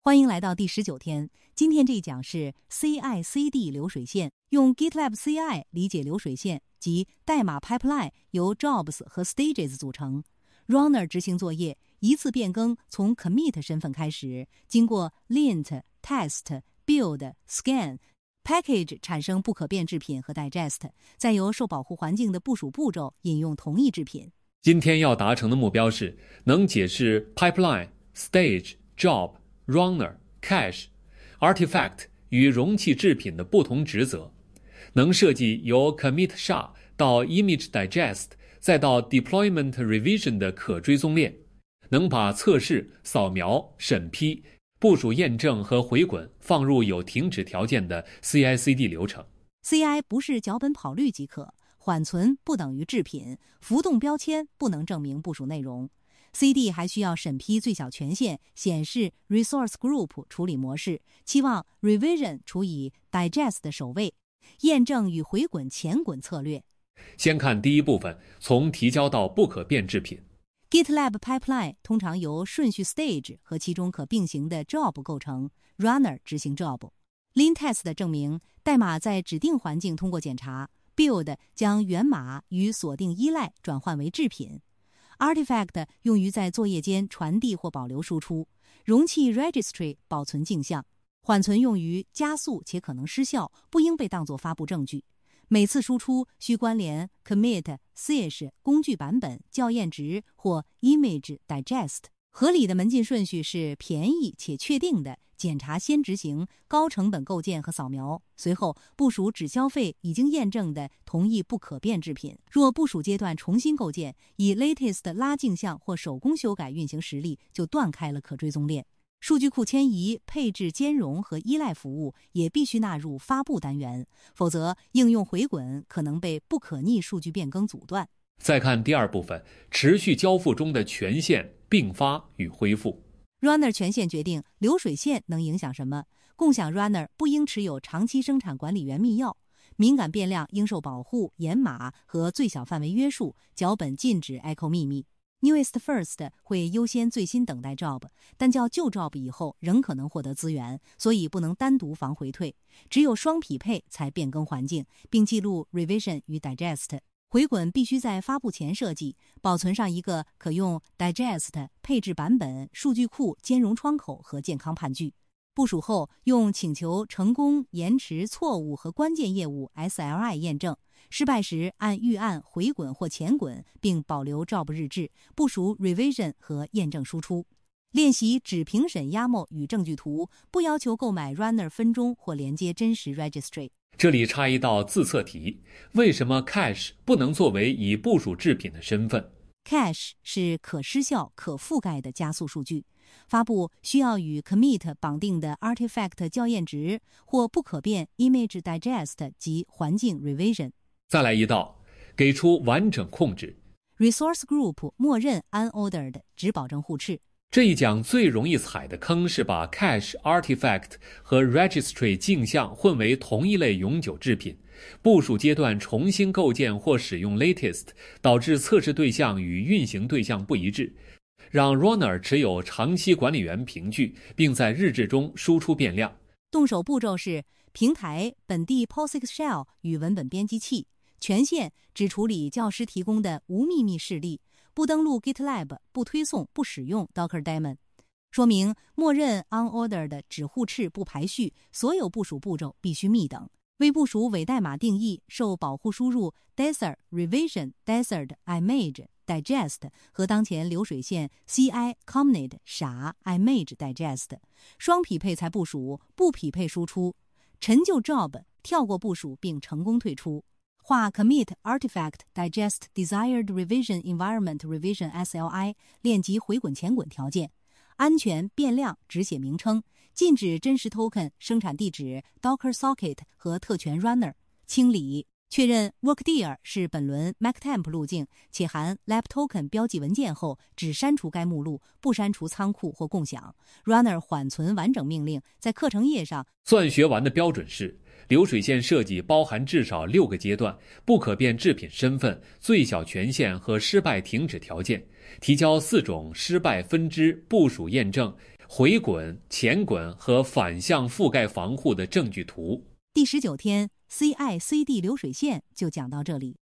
欢迎来到第19天。今天这一讲是 CI/CD 流水线，用 GitLab CI 理解流水线即代码 pipeline 由 jobs 和 stages 组成。Runner 执行作业，一次变更从 commit 身份开始，经过 lint、test、build、scan、package 产生不可变制品和 digest， 再由受保护环境的部署步骤引用同一制品。 今天要达成的目标是能解释 pipeline、stage、job、runner、cache、artifact 与容器制品的不同职责，能设计由 commit SHA 到 image digest 再到 deployment revision 的可追踪链，能把测试、扫描、审批、部署验证和回滚放入有停止条件的 CI/CD 流程。 CI 不是脚本跑率即可，缓存不等于制品，浮动标签不能证明部署内容。CD 还需要审批最小权限，显示 resource group 处理模式，期望 revision 处以 digest 的首位，验证与回滚前滚策略。 先看第一部分，从提交到不可变制品。 GitLab pipeline 通常由顺序 stage 和其中可并行的 job 构成， Runner 执行 job。lint test 证明代码在指定环境通过检查， build 将源码与锁定依赖转换为制品。Artifact 用于在作业间传递或保留输出，容器 registry 保存镜像，缓存用于加速且可能失效，不应被当作发布证据。每次输出需关联 commit、sys 工具版本、校验值或 image digest。合理的门禁顺序是便宜且确定的，检查先执行高成本构建和扫描，随后部署只消费已经验证的同一不可变制品。若部署阶段重新构建，以 latest 拉镜像或手工修改运行实例，就断开了可追踪链。数据库迁移、配置兼容和依赖服务也必须纳入发布单元，否则应用回滚可能被不可逆数据变更阻断。 再看第二部分，持续交付中的权限并发与恢复。 Runner 权限决定流水线能影响什么。共享 Runner 不应持有长期生产管理员密钥，敏感变量应受保护、掩码和最小范围约束，脚本禁止 echo 秘密。Newest first 会优先最新等待 job， 但较旧 job 以后仍可能获得资源，所以不能单独防回退，只有双匹配才变更环境，并记录 revision 与 digest。 回滚必须在发布前设计，保存上一个可用 digest 配置版本、数据库兼容窗口和健康判据。部署后用请求成功、延迟、错误和关键业务 SLI 验证，失败时按预案回滚或前滚，并保留 job 日志，部署 revision 和验证输出。练习只评审 YAML 与证据图，不要求购买 Runner 分钟或连接真实 registry。 这里插一道自测题，为什么 cache 不能作为以部署制品的身份？ Cache 是可失效、可覆盖的加速数据，发布需要与 commit 绑定的 artifact 校验值或不可变 image digest 及环境 revision。 再来一道，给出完整控制。 Resource group 默认 unordered， 只保证互斥。 这一讲最容易踩的坑是把 cache、artifact 和 registry 镜像混为同一类永久制品，部署阶段重新构建或使用 latest， 导致测试对象与运行对象不一致，让 Runner 持有长期管理员凭据，并在日志中输出变量。 动手步骤是平台、本地 POSIX shell 与文本编辑器，权限只处理教师提供的无秘密示例，不登录 GitLab， 不推送，不使用 Docker daemon。 说明默认 unordered 只互斥不排序，所有部署步骤必须密等。为部署伪代码定义，受保护输入 desert、revision、desert、image、digest 和当前流水线 ci、commit、SHA、image、digest， 双匹配才部署，不匹配输出。陈旧 job 跳过部署并成功退出。画 commit artifact digest desired revision environment revision SLI， 练级回滚前滚条件。安全变量只写名称，禁止真实 token、生产地址、Docker socket 和特权 runner。清理确认 workdir 是本轮 mactemp 路径，且含 lab token 标记文件后，只删除该目录，不删除仓库或共享。Runner 缓存完整命令在课程页上。 算学完的标准是流水线设计包含至少6个阶段，不可变制品身份、最小权限和失败停止条件，提交4种失败分支部署验证， 回滚、前滚和反向覆盖防护的证据图。 第19天 CI/CD 流水线就讲到这里。